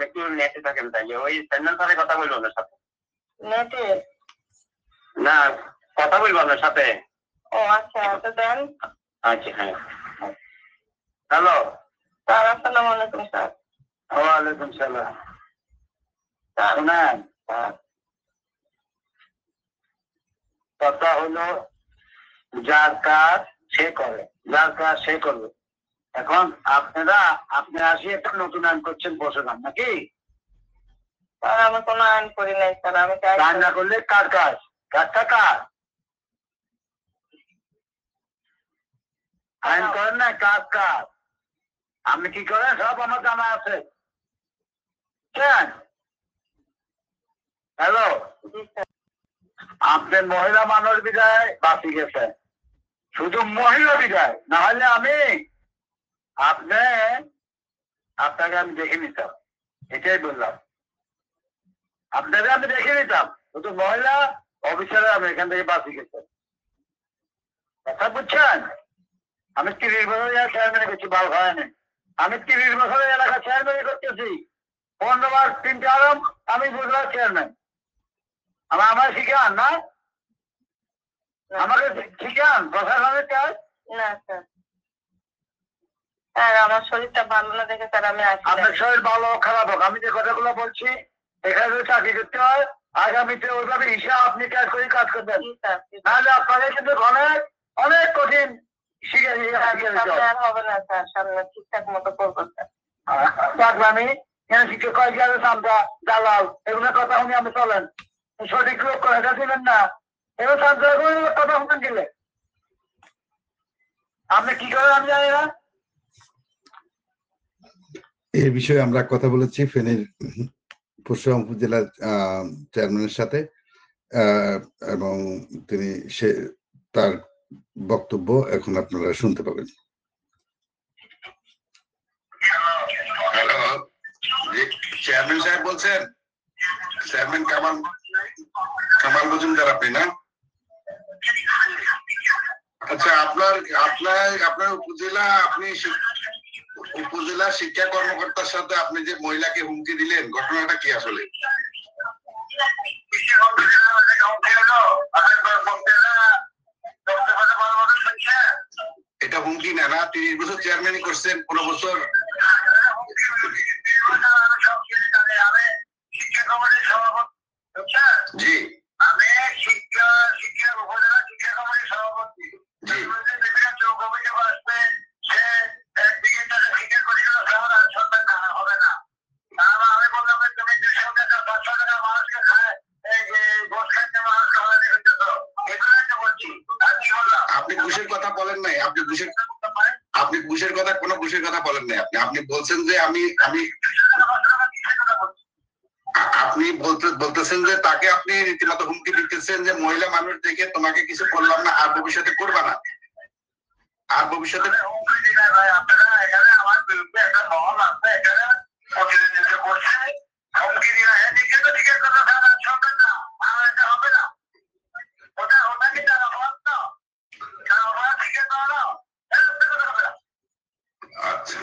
একটু নেটে থাকেন তাইলে ওই চ্যানেল সাথে কথা বলবো আপনার সাথে নেটে না কথা বলবো আপনার সাথে ও আচ্ছা তো দেন আচ্ছা হ্যাঁ হ্যালো স্যার আসসালামু আলাইকুম স্যার ওয়ালাইকুম সালাম শুনেন কথা হলো যার কাজ সে করে যার কাজ সে করবে এখন আপনি আসি একটা নতুন আইন করছেন বসলাম নাকি স্যার আমি কোনো আইন করি নাই স্যার আমি আইন না করলে কার কাজ কাজটা কার আইন করেন না কাজ কার আপনি কি করেন সব আমার জানা আছে হ্যালো আপনার মহিলা মানুষ বিদায় বাঁচি গেছে শুধু মহিলা বিদায় না হলে আপনাকে আমি দেখে নিতাম এটাই বললাম আপনাকে আমি দেখে নিতাম শুধু মহিলা অফিসারে আমি এখান থেকে বাঁচি গেছে কথা বুঝছেন আমি 30 বছর চেয়ারম্যান করছি বাল হয়নি আমি 30 বছরের এলাকা চেয়ারম্যান করতেছি 15 বার 3টে আরাম আমি বুঝলাম চেয়ারম্যান আমার শিখান না আমাকে শিখান প্রশাসনের কাজ না স্যার স্যার আমার শরীরটা ভালো না দেখে স্যার আমি আসি আপনার শরীর ভালো খারাপ হোক আমি যে কথাগুলো বলছি এখানে যদি চাকরি করতে হয় আগামীতে ওইভাবে হিসাব আপনি কাজ করে কাজ করবেন নাহলে আপনাদের কিন্তু অনেক অনেক কঠিন শিখে হবে না স্যার সামনে ঠিকঠাক মতো করবো স্যার আমি শিক্ষক কয়েক আমরা দালাল এগুলো কথা শুনে আমি চলেন সঠিক লোক করে এটা ছিলেন না এবার কথা শুনেন গেলে আপনি কি করেন আমি জানি না এই বিষয়ে আমরা কথা বলেছি ফেনীর পরশুরাম উপজেলার চেয়ারম্যানের সাথে এবং তিনি তার বক্তব্য এখন আপনারা শুনতে পাবেন। হ্যালো চেয়ারম্যান সাহেব বলছেন? চেয়ারম্যান কামাল মজুমদার আপনি না? আচ্ছা আপনার উপজেলা শিক্ষা কর্মকর্তার সাথে আপনি যে মহিলাকে হুমকি দিলেন ঘটনাটা কি আসলে? এটা হুমকি না 30 বছর চেয়ারম্যানই করছেন 15 বছর জি আমি শিক্ষা উপজেলা শিক্ষা কমিটির সভাপতি জি আসবে সে একদিকে শিক্ষা করি হবে না আমি বললাম তুমি 200 টাকা 500 টাকা মানুষকে খায় গোস খাইতে মানুষ খাওয়ানি হইতেছ এগুলোই তো বলছি আর কি বললাম আপনি ঘুষের কথা বলেন নাই আপনি ঘুষের কথা কোনো ঘুষের কথা বলেন নাই আপনি বলছেন যে আপনি বলতেছেন যে তাকে আপনি রীতিমতো হুমকি দিতেছেন যে মহিলা মানুষ দেখে তোমাকে কিছু করলাম না আর ভবিষ্যতে করবা না আর ভবিষ্যতে আপনারা এখানে আমার বিরুদ্ধে একটা মহল আছে এখানে প্রতিনিধিত্ব করছে হুমকি দিয়ে এদিকে তো ঠিক কথা স্যার শুনবেন না আমার এটা হবে না ওটা কি তারা অপরাধ না ওরা ঠিক আছে না আচ্ছা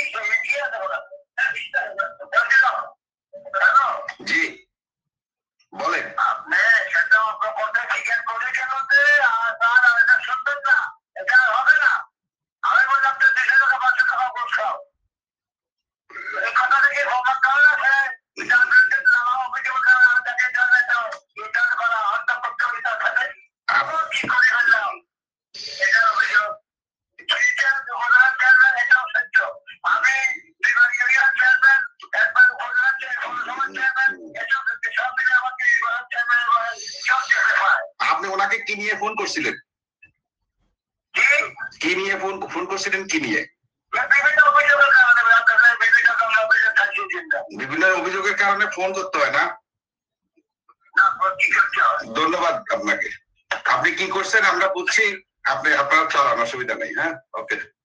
জি বলেন আপনি সেটা করতে স্বীকার করে কেন আর এটা শুনবেন না এটা হবে না আমি বললাম তো 200 টাকা 500 টাকা ঘুষ খাও এই কথা থেকে প্রমাণ করা আছে কি করে ফেললাম এটার অভিযোগ আমি আপনি ওনাকে কি নিয়ে ফোন করছিলেন কি নিয়ে ফোন করছিলেন কি নিয়ে বিভিন্ন অভিযোগের কারণে ফোন করতে হয় না ধন্যবাদ আপনাকে আপনি কি করছেন আমরা বুঝছি আপনার চালান অসুবিধা নেই হ্যাঁ ওকে